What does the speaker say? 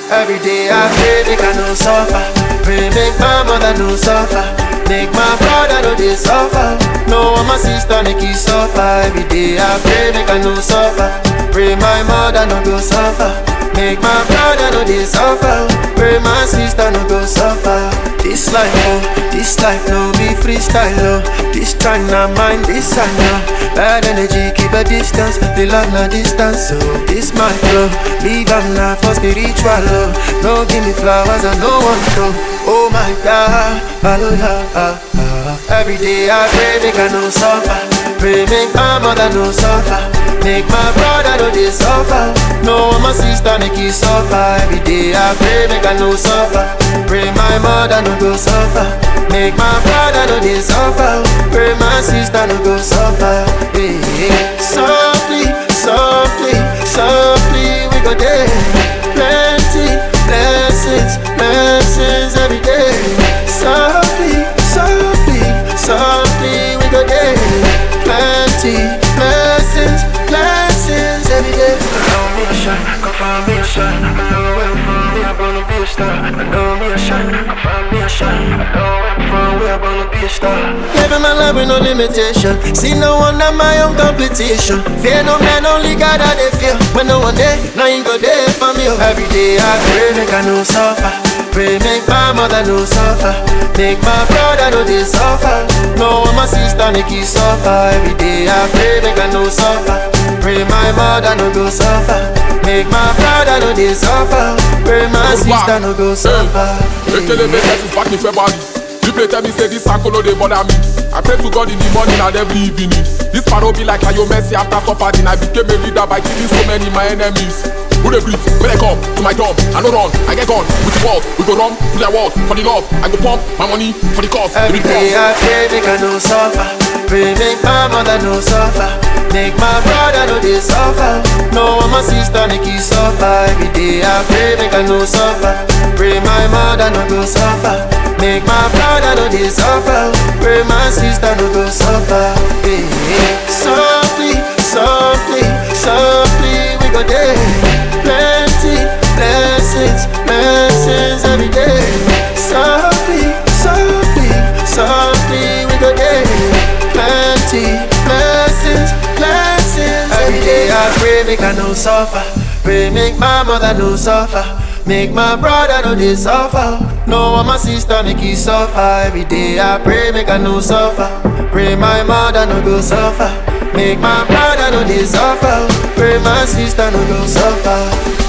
Every day I pray make I no suffer. Pray make my mother no suffer. Make my brother no dey suffer. No one my sister make he suffer. Every day I pray make I no suffer. Pray my mother no go suffer. Make my brother no dey suffer. Pray my sister no go suffer. This life no be freestyle oh. This time na mine, this I know. Bad energy keep a distance. The love na distance so this my flow. Leave am na for spiritual oh. No give me flowers I no want to. Oh my God, hallelujah. Every day I pray make I no suffer. Pray make my mother no suffer. Make my brother no dey suffer. No my sister make he suffer. Every day I pray make I no suffer. Pray my mother no go suffer. Make my brother no dey suffer. Pray my sister no go suffer. Hey, hey. Softly, softly, softly we go there. Plenty blessings, blessings every day. Softly, softly, softly we go there. Plenty blessings, blessings every day. I know me a shot, come find me a shot. I know where I'm from, me I'm gonna be a star. I know me a shot, come find me a shot. I know where I'm from, we are gonna be a star. Living my life with no limitation. See no one at my own competition. Fear no man, only God I dey fear. When no one there, now you go there for me. Every day I pray make I no suffer. Pray make my mother no suffer. Make my brother no dey suffer. No one my sister make he suffer. Every day I pray make I no suffer. Pray my mother no go suffer. Make my brother no dey suffer. Pray my sister no go suffer. Back in February. People tell me say this uncle no dey bother me. I pray to God in the morning and every evening. This paro be like Ayo Messi after suffering. I became a leader by killing so many my enemies. Who they breathe? When they come to my job, I no run, I get gone with the world. We go run to their world for the love. I go pump my money for the cause. Every day I pray make I no suffer. Pray make my mother no suffer. Make my brother no dey suffer. No one my sister make he suffer. Every day I pray make I no suffer. Pray my mother no go suffer. Make my brother no dey suffer. Pray my sister no go suffer. Hey, hey. Softly, softly, softly we go there. Plenty blessings, blessings every day. Softly, softly, softly we go there. Plenty blessings, blessings every day. I pray make I no suffer. Pray make my mother no suffer. Make my brother no dey suffer. No one my sister make he suffer. Every day I pray make I no suffer. Pray my mother no go suffer. Make my brother no dey suffer. Pray my sister no go suffer.